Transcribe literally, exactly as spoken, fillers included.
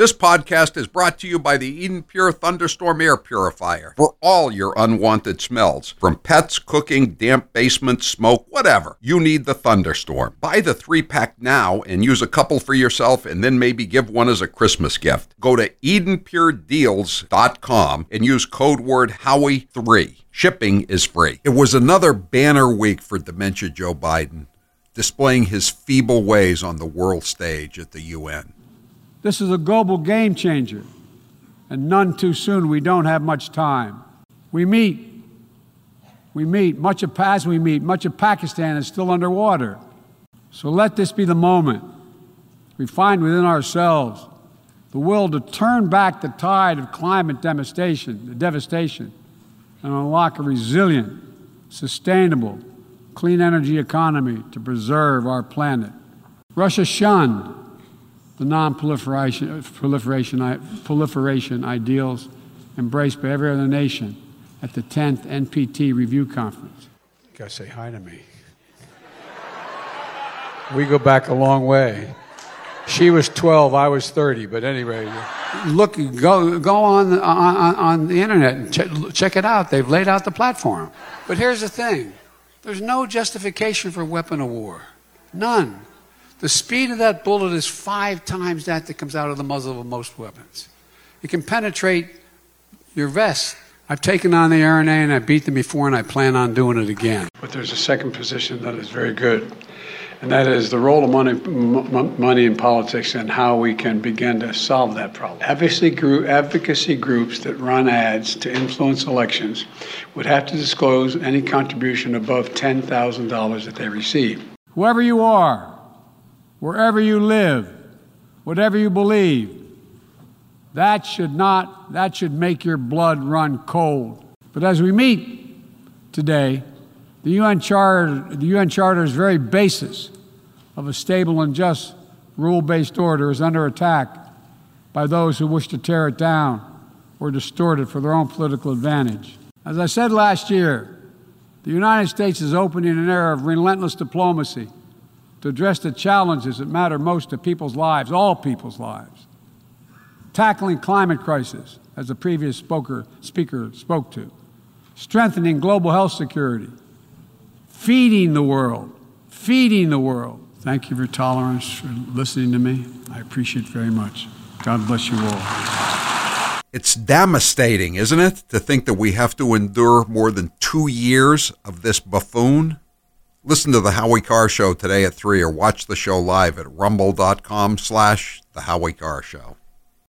This podcast is brought to you by the Eden Pure Thunderstorm Air Purifier for all your unwanted smells. From pets, cooking, damp basements, smoke, whatever. You need the Thunderstorm. Buy the three-pack now and use a couple for yourself and then maybe give one as a Christmas gift. Go to eden pure deals dot com and use code word Howie three. Shipping is free. It was another banner week for Dementia Joe Biden, displaying his feeble ways on the world stage at the U N. This is a global game changer, and none too soon. We don't have much time. We meet. We meet. Much of as we meet, much of Pakistan is still underwater. So let this be the moment we find within ourselves the will to turn back the tide of climate devastation, the devastation, and unlock a resilient, sustainable, clean energy economy to preserve our planet. Russia shunned the non-proliferation proliferation, proliferation ideals embraced by every other nation at the tenth N P T Review Conference. You gotta say hi to me. We go back a long way. She was twelve, I was thirty, but anyway. Look, go go on the, on, on the internet and check, check it out. They've laid out the platform. But here's the thing. There's no justification for weapon of war. None. The speed of that bullet is five times that that comes out of the muzzle of most weapons. It can penetrate your vest. I've taken on the R N A and I beat them before and I plan on doing it again. But there's a second position that is very good, and that is the role of money, m- money in politics and how we can begin to solve that problem. Advocacy, group, advocacy groups that run ads to influence elections would have to disclose any contribution above ten thousand dollars that they receive. Whoever you are, wherever you live, whatever you believe, that should not, that should make your blood run cold. But as we meet today, the U N Charter, the U N Charter's very basis of a stable and just rule-based order is under attack by those who wish to tear it down or distort it for their own political advantage. As I said last year, the United States is opening an era of relentless diplomacy to address the challenges that matter most to people's lives, all people's lives. Tackling climate crisis, as the previous spoker, speaker spoke to. Strengthening global health security. Feeding the world. Feeding the world. Thank you for your tolerance, for listening to me. I appreciate it very much. God bless you all. It's devastating, isn't it, to think that we have to endure more than two years of this buffoon? Listen to The Howie Carr Show today at three or watch the show live at rumble.com slash The Howie Carr Show.